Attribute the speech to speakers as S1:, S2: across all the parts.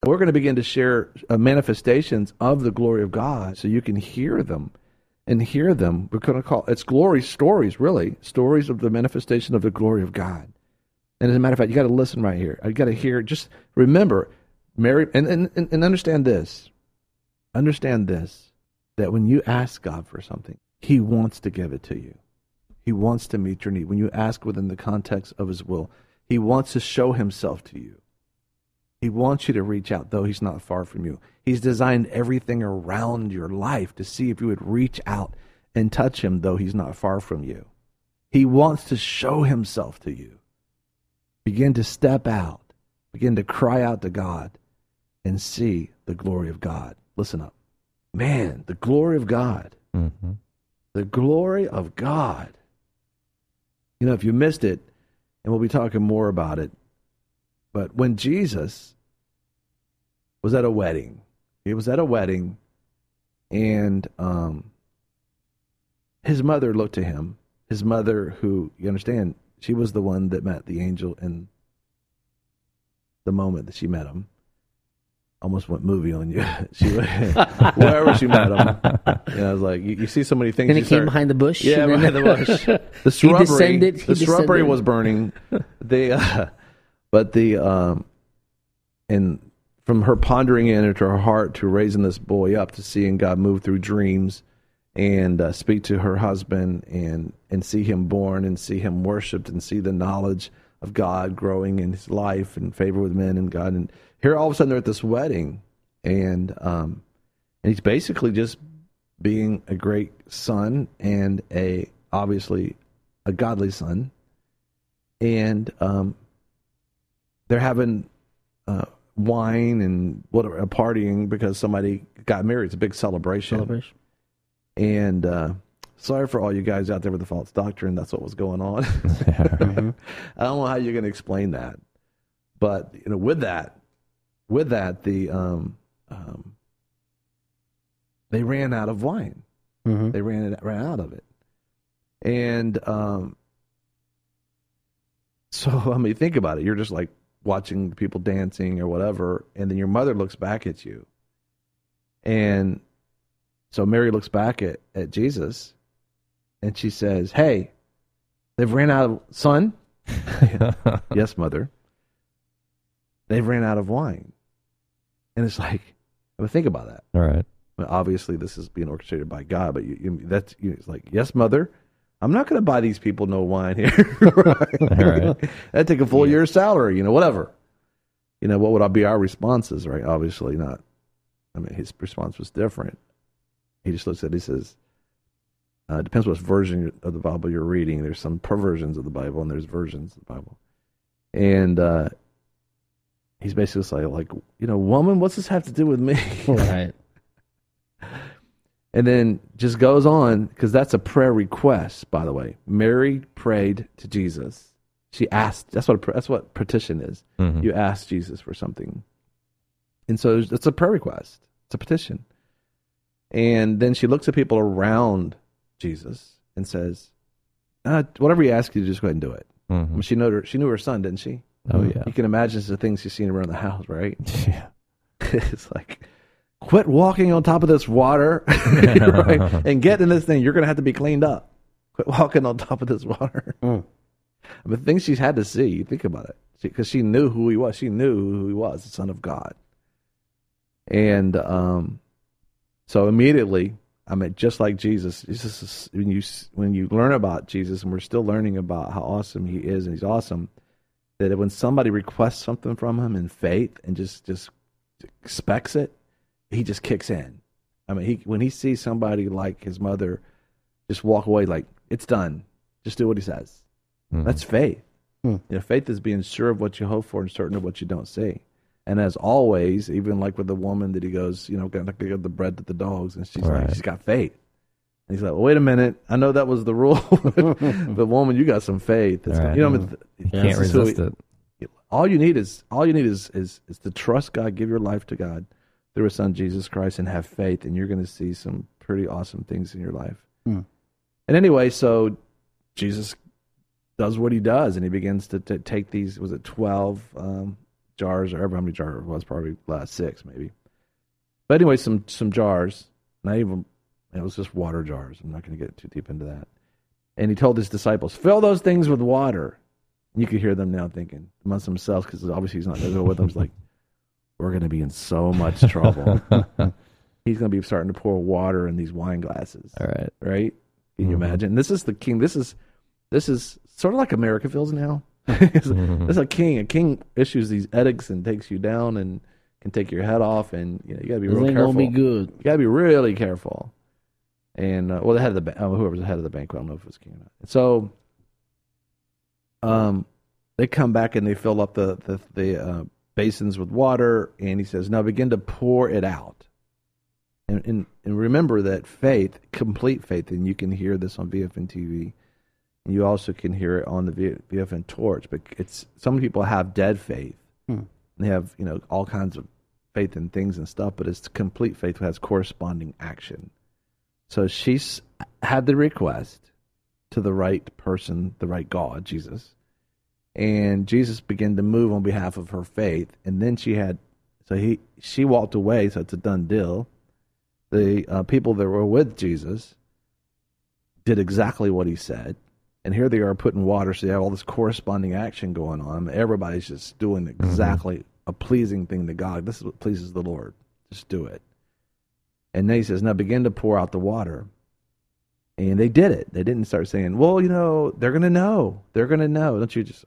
S1: We're going to begin to share manifestations of the glory of God so you can hear them. And hear them. We're going to call it's glory stories, really. Stories of the manifestation of the glory of God. And as a matter of fact, you got to listen right here. You got to hear, just remember, Mary, and understand this. Understand this, that when you ask God for something, He wants to give it to you. He wants to meet your need. When you ask within the context of His will, He wants to show Himself to you. He wants you to reach out, though He's not far from you. He's designed everything around your life to see if you would reach out and touch Him, though He's not far from you. He wants to show Himself to you. Begin to step out. Begin to cry out to God and see the glory of God. Listen up. Man, the glory of God.
S2: Mm-hmm.
S1: The glory of God. You know, if you missed it, and we'll be talking more about it, but when Jesus was at a wedding, he was at a wedding, and his mother looked to him. His mother, who, you understand, she was the one that met the angel in the moment that she met him. Almost went movie on you. She went, wherever she met him. And I was like, you see so many things.
S3: And he came behind the bush.
S1: Yeah, behind the bush. The shrubbery. The shrubbery was burning. And from her pondering it into her heart to raising this boy up, to seeing God move through dreams and speak to her husband and see him born and see him worshipped and see the knowledge of God growing in his life and favor with men and God. And here all of a sudden they're at this wedding, and he's basically just being a great son and obviously a godly son. And they're having wine and whatever, partying because somebody got married. It's a big celebration. And sorry for all you guys out there with the false doctrine. That's what was going on.
S2: Mm-hmm.
S1: I don't know how you're going to explain that, but you know, with that, they ran out of wine.
S3: Mm-hmm.
S1: They ran out of it, and so I mean, think about it. You're just like watching people dancing or whatever, and then your mother looks back at you, and so Mary looks back at Jesus, and she says, "Hey, they've ran out of son." Yes, mother. They've ran out of wine. And it's like, I mean, think about that.
S2: All right.
S1: I mean, obviously, this is being orchestrated by God, but it's like, yes, mother, I'm not going to buy these people no wine here. Right?
S2: All right.
S1: That'd take a full year's salary, whatever. What would be our responses, right? Obviously not. I mean, his response was different. He just looks at it, he says, it depends what version of the Bible you're reading. There's some perversions of the Bible, and there's versions of the Bible. And he's basically like, woman, what's this have to do with me?
S3: Right.
S1: And then just goes on, because that's a prayer request, by the way. Mary prayed to Jesus. She asked, that's what petition is.
S2: Mm-hmm.
S1: You ask Jesus for something. And so it's a prayer request. It's a petition. And then she looks at people around Jesus and says, whatever he asks you, just go ahead and do it.
S2: Mm-hmm.
S1: I mean, she knew her son, didn't she?
S2: Oh, yeah.
S1: You can imagine the things she's seen around the house, right?
S2: Yeah.
S1: It's like, quit walking on top of this water, right? And get in this thing. You're going to have to be cleaned up. Quit walking on top of this water. I mean, things she's had to see. You think about it. Because she knew who he was. She knew who he was, the Son of God. And so immediately, I mean, just like Jesus is, when you learn about Jesus, and we're still learning about how awesome he is, and he's awesome, that when somebody requests something from him in faith and just expects it, he just kicks in. I mean, when he sees somebody like his mother just walk away like, it's done, just do what he says. Mm-hmm. That's faith. Faith is being sure of what you hope for and certain of what you don't see. And as always, even like with the woman that he goes, gonna give the bread to the dogs, and she's like, she's got faith. And he's like, well, wait a minute, I know that was the rule, but woman, you got some faith. It's
S2: right.
S1: you
S2: can't resist it.
S1: All you need is to trust God, give your life to God through His Son Jesus Christ, and have faith, and you're going to see some pretty awesome things in your life. And anyway, so Jesus does what he does, and he begins to take these, was it 12 jars, or however many jars it was, probably 6 maybe. But anyway, some jars, not even, it was just water jars. I'm not going to get too deep into that. And he told his disciples, fill those things with water. And you could hear them now thinking amongst themselves, because obviously he's not going to go with them. He's like, we're going to be in so much trouble. He's going to be starting to pour water in these wine glasses.
S2: All right.
S1: Right? Can you imagine? This is the king. This is sort of like America feels now. This is a king. A king issues these edicts and takes you down and can take your head off, and you got to be real careful.
S3: Ain't gonna be good.
S1: You got to be really careful. And well, the head of the whoever's the head of the banquet, I don't know if it was king or not. So, they come back and they fill up the basins with water, and he says, "Now begin to pour it out." And remember that faith, complete faith, and you can hear this on VFN TV, and you also can hear it on the VFN Torch. But some people have dead faith. They have all kinds of faith in things and stuff, but it's complete faith that has corresponding action. So she's had the request to the right person, the right God, Jesus, and Jesus began to move on behalf of her faith. And then she walked away, so it's a done deal. The people that were with Jesus did exactly what he said. And here they are putting water, so they have all this corresponding action going on. Everybody's just doing exactly a pleasing thing to God. This is what pleases the Lord. Just do it. And then he says, now begin to pour out the water. And they did it. They didn't start saying, well, they're going to know. They're going to know. Don't you just,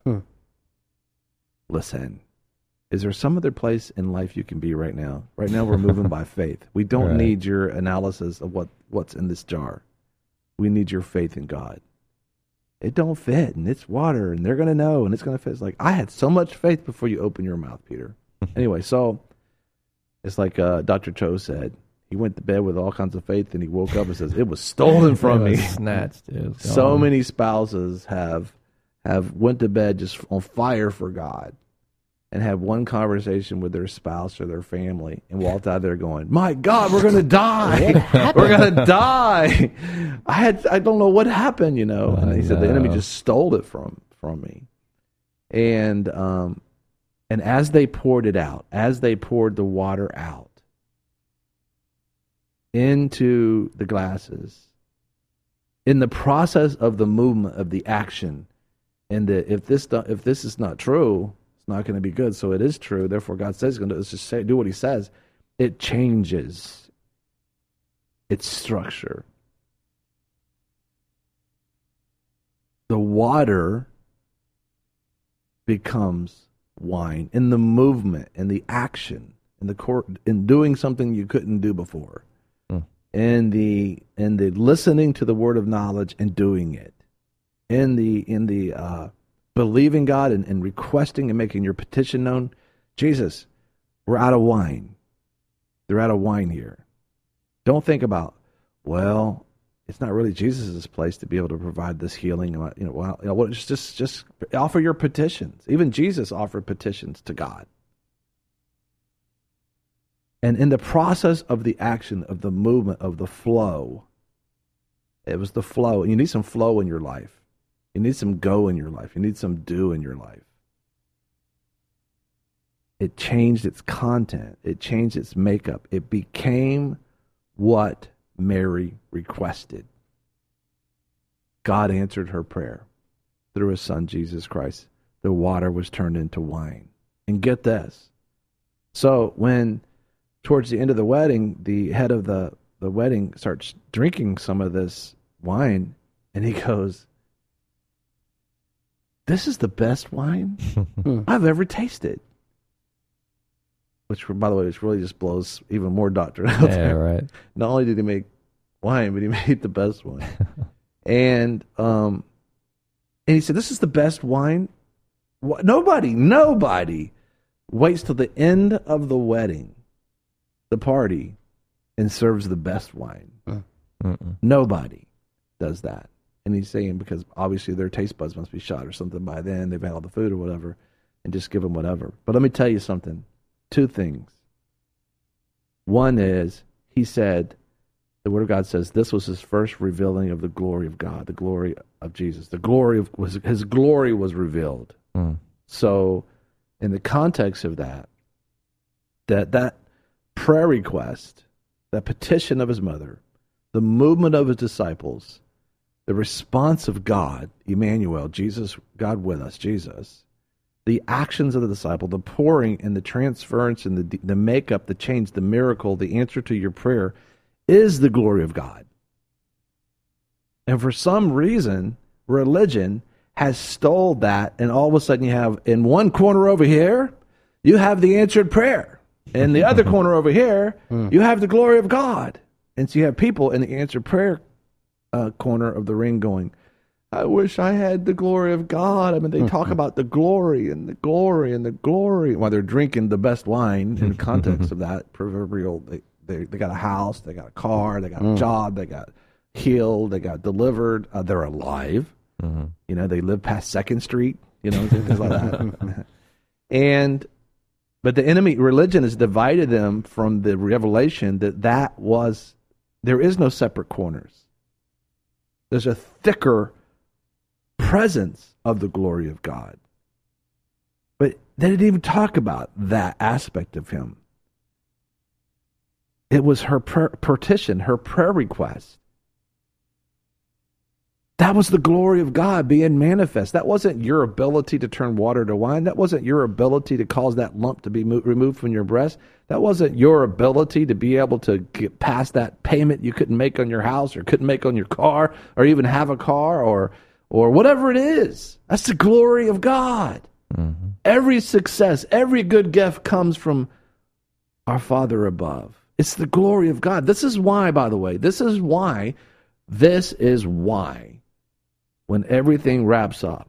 S1: Listen, is there some other place in life you can be right now? Right now we're moving by faith. We don't need your analysis of what's in this jar. We need your faith in God. It don't fit, and it's water, and they're going to know, and it's going to fit. It's like, I had so much faith before you open your mouth, Peter. Anyway, so it's like Dr. Cho said. He went to bed with all kinds of faith, and he woke up and says, it was stolen from me.
S2: Snatched.
S1: So many spouses have went to bed just on fire for God and had one conversation with their spouse or their family and walked out there going, my God, we're going to die. We're going to die. I don't know what happened, And he said the enemy just stole it from me. And as they poured it out, as they poured the water out into the glasses, in the process of the movement of the action, and if this is not true, it's not going to be good. So it is true. Therefore, God says he's going to just do what he says. It changes its structure. The water becomes wine in the movement, in the action, in doing something you couldn't do before, in the listening to the word of knowledge and doing it, in the believing God and requesting and making your petition known. Jesus, we're out of wine. They're out of wine here. Don't think about, well, it's not really Jesus' place to be able to provide this healing. Just offer your petitions. Even Jesus offered petitions to God. And in the process of the action, of the movement, of the flow, it was the flow. You need some flow in your life. You need some go in your life. You need some do in your life. It changed its content. It changed its makeup. It became what Mary requested. God answered her prayer through his son, Jesus Christ. The water was turned into wine. And get this. So when, towards the end of the wedding, the head of the wedding starts drinking some of this wine, and he goes, this is the best wine I've ever tasted. Which, by the way, which really just blows even more doctrine out there.
S2: Right.
S1: Not only did he make wine, but he made the best wine. And he said, this is the best wine. Nobody waits till the end of the wedding, the party, and serves the best wine. Nobody does that. And he's saying because obviously their taste buds must be shot or something by then. They've had all the food or whatever, and just give them whatever. But let me tell you something. 2 things. One is, he said, the Word of God says this was his first revealing of the glory of God, the glory of Jesus. His glory was revealed. So in the context of that prayer request, that petition of his mother, the movement of his disciples, the response of God, Emmanuel, Jesus, God with us, Jesus, the actions of the disciple, the pouring and the transference and the makeup, the change, the miracle, the answer to your prayer is the glory of God. And for some reason, religion has stole that, and all of a sudden you have, in one corner over here, you have the answered prayer. In the other corner over here, you have the glory of God. And so you have people in the answered prayer corner of the ring going, I wish I had the glory of God. I mean, they talk about the glory and the glory and the glory while they're drinking the best wine in the context of that proverbial. They got a house, they got a car, they got a job, they got healed, they got delivered, they're alive. You know, they live past 2nd Street, you know, things like that. But the enemy, religion, has divided them from the revelation that was, there is no separate corners. There's a thicker presence of the glory of God. But they didn't even talk about that aspect of him. It was her petition, her prayer request. That was the glory of God being manifest. That wasn't your ability to turn water to wine. That wasn't your ability to cause that lump to be removed from your breast. That wasn't your ability to be able to get past that payment you couldn't make on your house or couldn't make on your car or even have a car or whatever it is. That's the glory of God. Mm-hmm. Every success, every good gift comes from our Father above. It's the glory of God. This is why, by the way, this is why when everything wraps up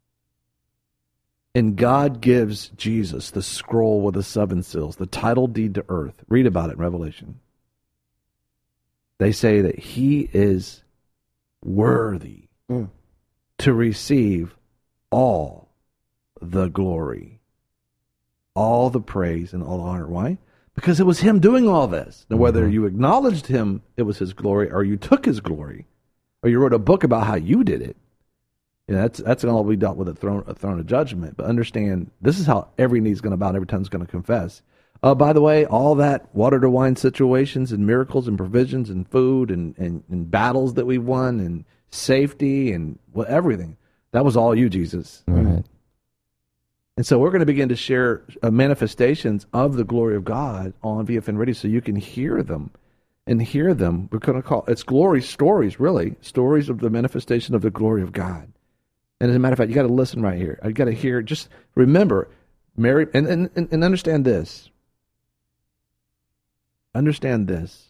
S1: and God gives Jesus the scroll with the 7 seals, the title deed to earth, read about it in Revelation. They say that he is worthy to receive all the glory, all the praise, and all honor. Why? Because it was him doing all this. Now, whether you acknowledged him, it was his glory, or you took his glory, or you wrote a book about how you did it, you know, that's going to be dealt with a throne of judgment. But understand, this is how every knee's going to bow and every tongue's going to confess. By the way, all that water to wine situations and miracles and provisions and food and battles that we won and safety and everything, that was all you, Jesus.
S2: Right.
S1: And so we're going to begin to share manifestations of the glory of God on VFN Radio so you can hear them. And hear them. We're going to call it's glory stories, really. Stories of the manifestation of the glory of God. And as a matter of fact, you got to listen right here. I got to hear, just remember, Mary, and understand this. Understand this.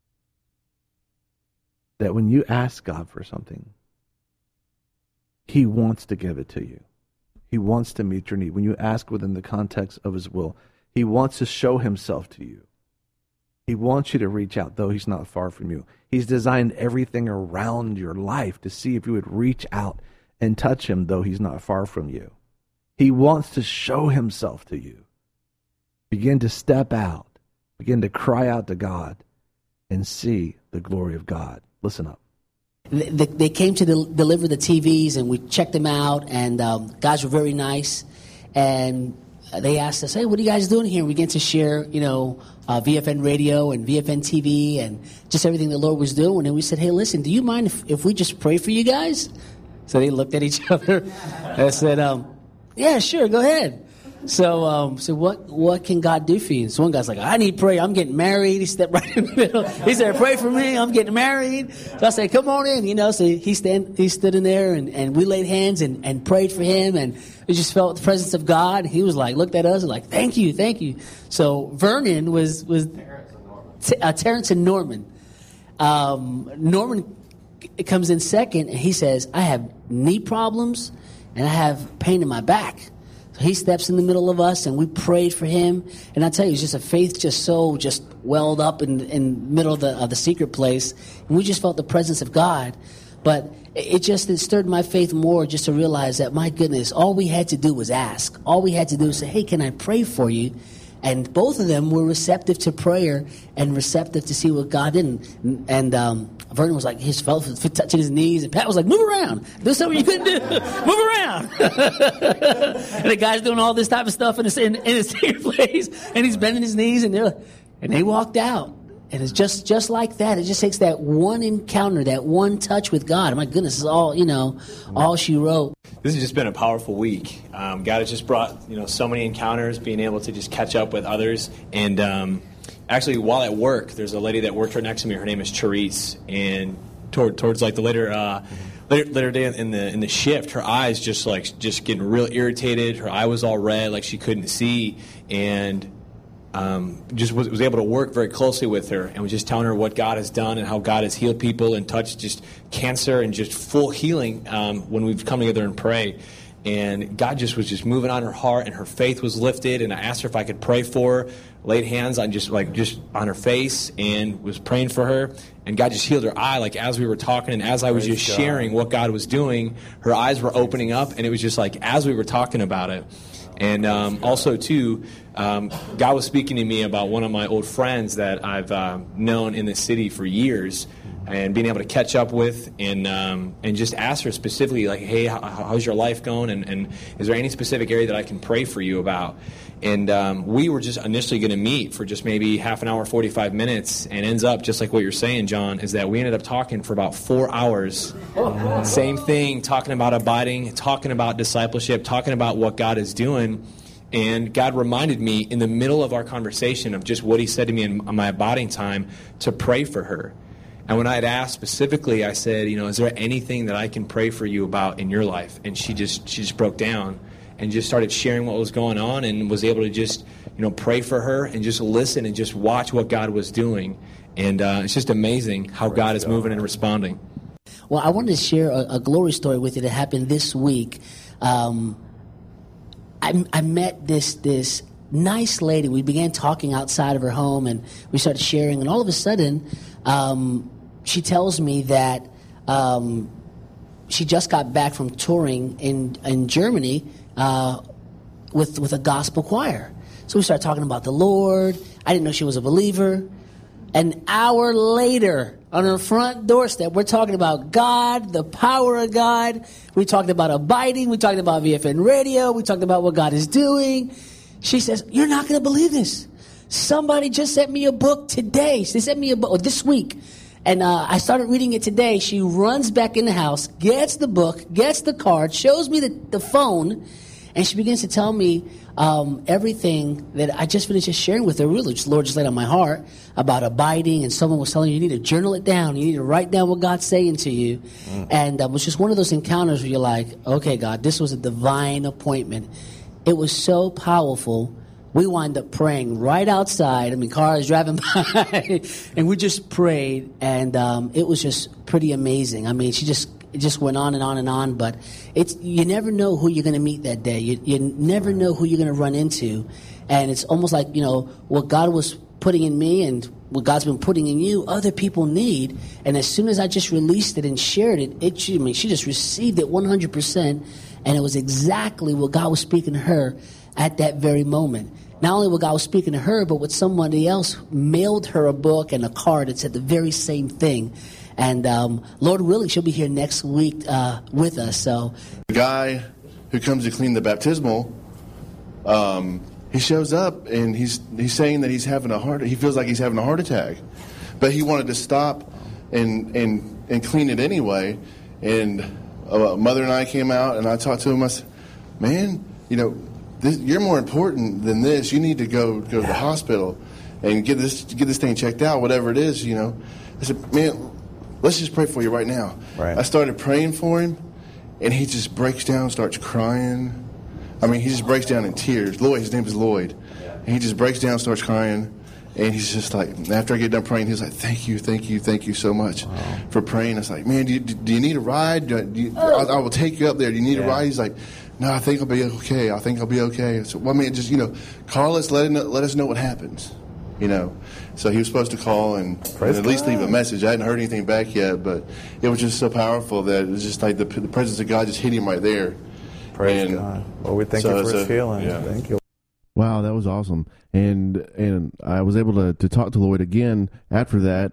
S1: That when you ask God for something, he wants to give it to you. He wants to meet your need. When you ask within the context of his will, he wants to show himself to you. He wants you to reach out, though he's not far from you. He's designed everything around your life to see if you would reach out and touch him, though he's not far from you. He wants to show himself to you. Begin to step out. Begin to cry out to God and see the glory of God. Listen up.
S3: They came to deliver the TVs, and we checked them out, and guys were very nice. And they asked us, hey, what are you guys doing here? We get to share, VFN Radio and VFN TV and just everything the Lord was doing. And we said, hey, listen, do you mind if we just pray for you guys? So they looked at each other and said, yeah, sure, go ahead. So what can God do for you? So one guy's like, I need prayer. I'm getting married. He stepped right in the middle. He said, pray for me. I'm getting married. So I said, come on in. So he stood in there and we laid hands and prayed for him. And we just felt the presence of God. He was like, looked at us and like, thank you. So Vernon was Terrence and Norman. Norman comes in second and he says, I have knee problems and I have pain in my back. He steps in the middle of us, and we prayed for him. And I tell you, it's just a faith just welled up in the middle of the secret place. And we just felt the presence of God. But it stirred my faith more just to realize that, my goodness, all we had to do was ask. All we had to do was say, hey, can I pray for you? And both of them were receptive to prayer and receptive to see what God did. And Vernon was like, his fell touching his knees, and Pat was like, move around. Do something you couldn't do. Move around. And the guy's doing all this type of stuff in his safe place, and he's bending his knees, and they walked out. And it's just like that. It just takes that one encounter, that one touch with God. My goodness, is all she wrote.
S4: This has just been a powerful week. God has just brought, so many encounters, being able to just catch up with others. And actually, while at work, there's a lady that worked right next to me. Her name is Therese. And towards like the later day in the shift, her eyes just getting real irritated. Her eye was all red, like she couldn't see. And just was able to work very closely with her, and was just telling her what God has done and how God has healed people and touched just cancer and just full healing when we've come together and pray. And God just was moving on her heart, and her faith was lifted. And I asked her if I could pray for her, laid hands on just on her face, and was praying for her. And God just healed her eye, like as we were talking, and as I was just sharing what God was doing, her eyes were opening up, and it was just like as we were talking about it. And also, too, God was speaking to me about one of my old friends that I've known in the city for years, and being able to catch up with and just ask her specifically, like, hey, how's your life going? And is there any specific area that I can pray for you about? And we were just initially going to meet for just maybe half an hour, 45 minutes, and ends up, just like what you're saying, John, is that we ended up talking for about 4 hours. Same thing, talking about abiding, talking about discipleship, talking about what God is doing. And God reminded me in the middle of our conversation of just what he said to me in my abiding time to pray for her. And when I had asked specifically, I said, is there anything that I can pray for you about in your life? And she just broke down and just started sharing what was going on, and was able to just, pray for her and just listen and just watch what God was doing. And it's just amazing how God is moving and responding.
S3: Well, I wanted to share a glory story with you that happened this week. I met this nice lady. We began talking outside of her home, and we started sharing. And all of a sudden, she tells me that she just got back from touring in Germany with a gospel choir. So we started talking about the Lord. I didn't know she was a believer. An hour later, on her front doorstep, we're talking about God, the power of God. We talked about abiding. We talked about VFN Radio. We talked about what God is doing. She says, "You're not going to believe this. Somebody just sent me a book today. They sent me a book this week." And I started reading it today. She runs back in the house, gets the book, gets the card, shows me the phone, and she begins to tell me everything that I just finished just sharing with her. Really, the Lord just laid on my heart about abiding, and someone was telling you need to journal it down. You need to write down what God's saying to you. And it was just one of those encounters where you're like, okay, God, this was a divine appointment. It was so powerful. We wind up praying right outside. I mean, cars driving by, and we just prayed, and it was just pretty amazing. I mean, it just went on and on and on, but you never know who you're going to meet that day. You never know who you're going to run into, and it's almost like, what God was putting in me and what God's been putting in you, other people need. And as soon as I just released it and shared it, she just received it 100%, and it was exactly what God was speaking to her at that very moment. Not only what God was speaking to her, but what somebody else mailed her a book and a card that said the very same thing. And Lord willing, she'll be here next week with us. So
S5: the guy who comes to clean the baptismal, he shows up and he's saying that he feels like he's having a heart attack, but he wanted to stop and clean it anyway. And Mother and I came out, and I talked to him. I said, "Man, you're more important than this. You need to go to the hospital and get this thing checked out, whatever it is." I said, "Man, let's just pray for you right now."
S1: Right.
S5: I started praying for him, and he just breaks down, starts crying. I mean, he just breaks down in tears. Lloyd, his name is Lloyd. And he just breaks down, starts crying, and he's just like, after I get done praying, he's like, "Thank you so much for praying." I was like, "Man, do you need a ride? I will take you up there. Do you need a ride?" He's like, "No, I think I'll be okay. I think I'll be okay." So, just, call us, let us know what happens, So he was supposed to call and at least leave a message. I hadn't heard anything back yet, but it was just so powerful that it was just like the presence of God just hit him right there.
S1: Praise God. Well, we thank you for his healing. Yeah. Thank you.
S6: Wow, that was awesome. And I was able to talk to Lloyd again after that,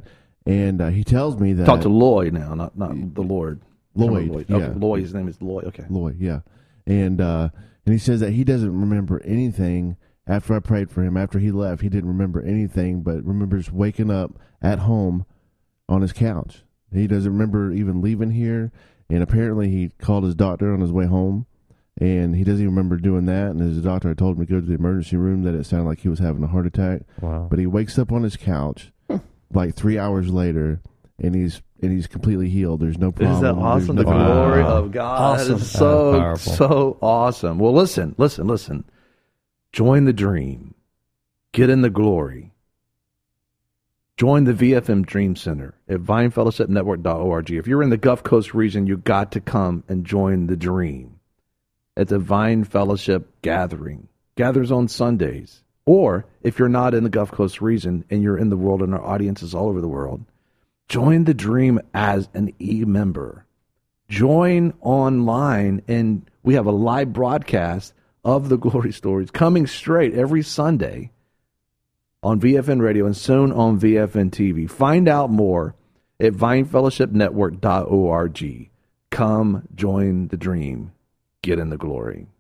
S6: And he tells me that...
S1: Talk to Lloyd now, not the Lord.
S6: Lloyd, yeah.
S1: Okay, Lloyd, his name is Lloyd, okay.
S6: Lloyd, yeah. And he says that he doesn't remember anything after I prayed for him. After he left, he didn't remember anything, but remembers waking up at home on his couch. He doesn't remember even leaving here, and apparently he called his doctor on his way home, and he doesn't even remember doing that, and his doctor had told him to go to the emergency room, that it sounded like he was having a heart attack.
S2: Wow.
S6: But he wakes up on his couch like 3 hours later, and he's completely healed. There's no problem.
S1: Isn't that awesome? The glory of God. Awesome. That is so awesome. Well, listen. Join the dream. Get in the glory. Join the VFM Dream Center at vinefellowshipnetwork.org. If you're in the Gulf Coast region, you got to come and join the dream. It's a Vine Fellowship gathering. Gathers on Sundays. Or if you're not in the Gulf Coast region and you're in the world and our audience is all over the world, join the dream as an e-member. Join online, and we have a live broadcast of the Glory Stories coming straight every Sunday on VFN Radio and soon on VFN TV. Find out more at vinefellowshipnetwork.org. Come join the dream. Get in the glory.